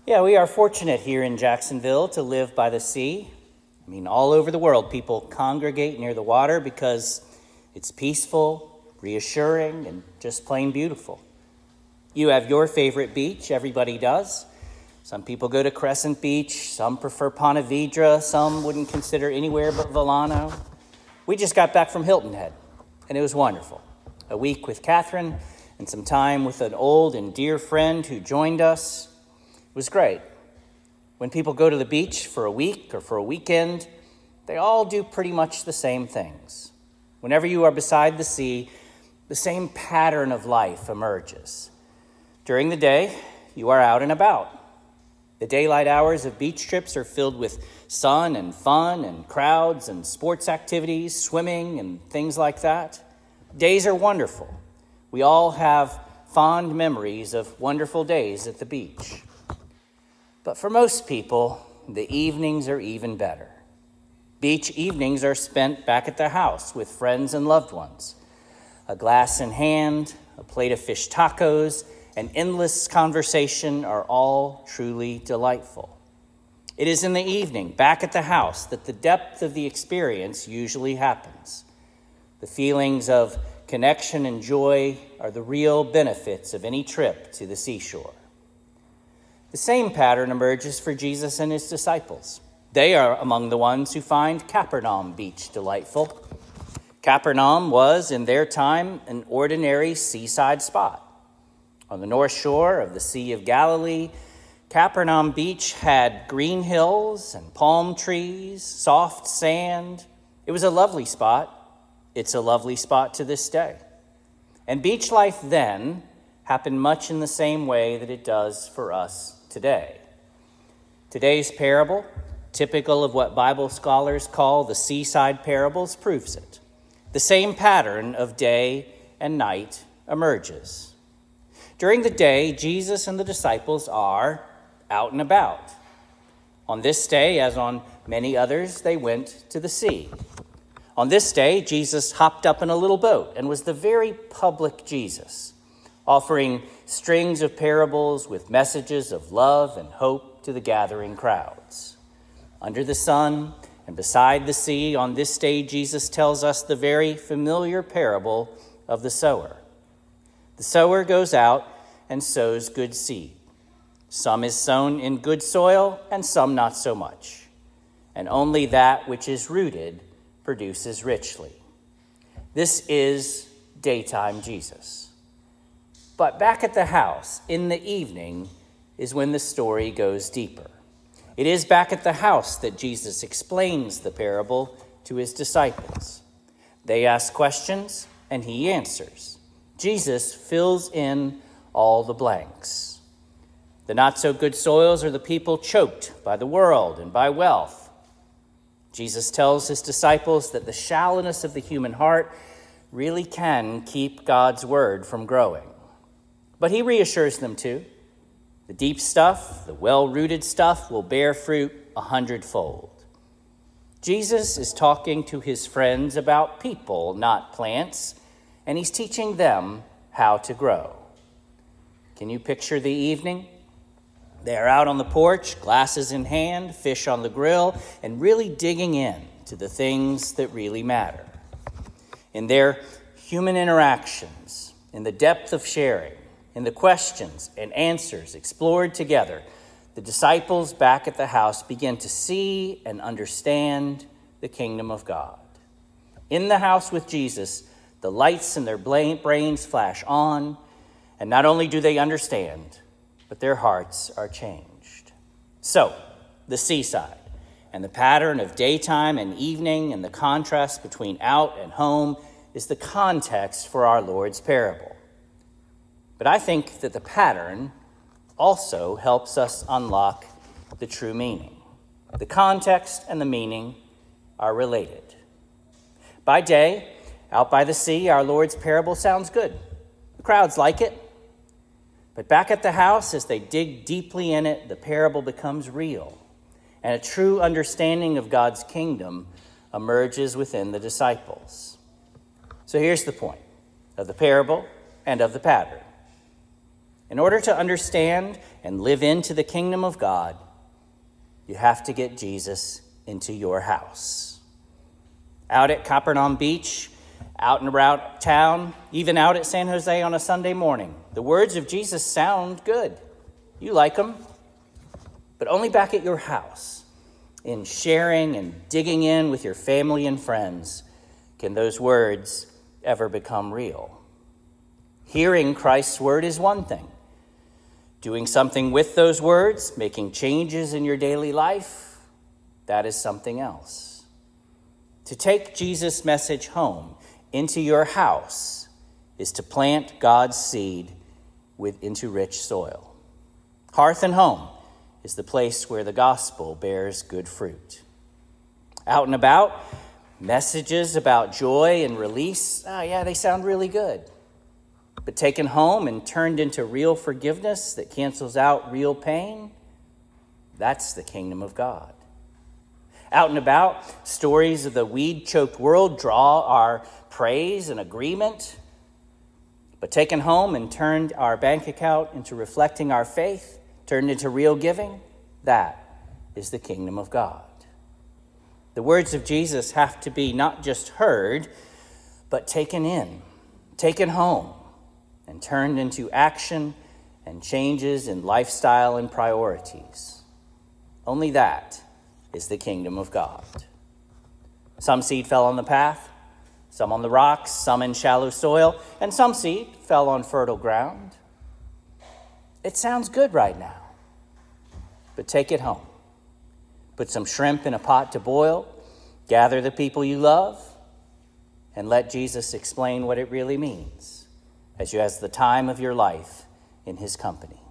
Yeah, we are fortunate here in Jacksonville to live by the sea. All over the world, people congregate near the water because it's peaceful, reassuring, and just plain beautiful. You have your favorite beach, everybody does. Some people go to Crescent Beach, some prefer Ponte Vedra, some wouldn't consider anywhere but Volano. We just got back from Hilton Head, and it was wonderful. A week with Catherine and some time with an old and dear friend who joined us. It was great. When people go to the beach for a week or for a weekend, they all do pretty much the same things. Whenever you are beside the sea, the same pattern of life emerges. During the day, you are out and about. The daylight hours of beach trips are filled with sun and fun and crowds and sports activities, swimming and things like that. Days are wonderful. We all have fond memories of wonderful days at the beach. But for most people, the evenings are even better. Beach evenings are spent back at the house with friends and loved ones. A glass in hand, a plate of fish tacos, and endless conversation are all truly delightful. It is in the evening, back at the house, that the depth of the experience usually happens. The feelings of connection and joy are the real benefits of any trip to the seashore. The same pattern emerges for Jesus and his disciples. They are among the ones who find Capernaum Beach delightful. Capernaum was, in their time, an ordinary seaside spot. On the north shore of the Sea of Galilee, Capernaum Beach had green hills and palm trees, soft sand. It was a lovely spot. It's a lovely spot to this day. And beach life then happened much in the same way that it does for us today. Today's parable, typical of what Bible scholars call the seaside parables, proves it. The same pattern of day and night emerges. During the day, Jesus and the disciples are out and about. On this day, as on many others, they went to the sea. On this day, Jesus hopped up in a little boat and was the very public Jesus, offering strings of parables with messages of love and hope to the gathering crowds. Under the sun and beside the sea, on this day, Jesus tells us the very familiar parable of the sower. The sower goes out and sows good seed. Some is sown in good soil and some not so much. And only that which is rooted produces richly. This is daytime Jesus. But back at the house, in the evening, is when the story goes deeper. It is back at the house that Jesus explains the parable to his disciples. They ask questions, and he answers. Jesus fills in all the blanks. The not-so-good soils are the people choked by the world and by wealth. Jesus tells his disciples that the shallowness of the human heart really can keep God's word from growing. But he reassures them too. The deep stuff, the well-rooted stuff, will bear fruit 100-fold. Jesus is talking to his friends about people, not plants, and he's teaching them how to grow. Can you picture the evening? They are out on the porch, glasses in hand, fish on the grill, and really digging in to the things that really matter. In their human interactions, in the depth of sharing, in the questions and answers explored together, the disciples back at the house begin to see and understand the kingdom of God. In the house with Jesus, the lights in their brains flash on, and not only do they understand, but their hearts are changed. So, the seaside, and the pattern of daytime and evening, and the contrast between out and home is the context for our Lord's parable. But I think that the pattern also helps us unlock the true meaning. The context and the meaning are related. By day, out by the sea, our Lord's parable sounds good. The crowds like it. But back at the house, as they dig deeply in it, the parable becomes real, and a true understanding of God's kingdom emerges within the disciples. So here's the point of the parable and of the pattern. In order to understand and live into the kingdom of God, you have to get Jesus into your house. Out at Capernaum Beach, out and around town, even out at San Jose on a Sunday morning, the words of Jesus sound good. You like them, but only back at your house, in sharing and digging in with your family and friends, can those words ever become real. Hearing Christ's word is one thing. Doing something with those words, making changes in your daily life, that is something else. To take Jesus' message home into your house is to plant God's seed into rich soil. Hearth and home is the place where the gospel bears good fruit. Out and about, messages about joy and release, they sound really good. But taken home and turned into real forgiveness that cancels out real pain, that's the kingdom of God. Out and about, stories of the weed-choked world draw our praise and agreement. But taken home and turned our bank account into reflecting our faith, turned into real giving, that is the kingdom of God. The words of Jesus have to be not just heard, but taken in, taken home, and turned into action and changes in lifestyle and priorities. Only that is the kingdom of God. Some seed fell on the path, some on the rocks, some in shallow soil, and some seed fell on fertile ground. It sounds good right now, but take it home. Put some shrimp in a pot to boil, gather the people you love, and let Jesus explain what it really means as you have the time of your life in his company.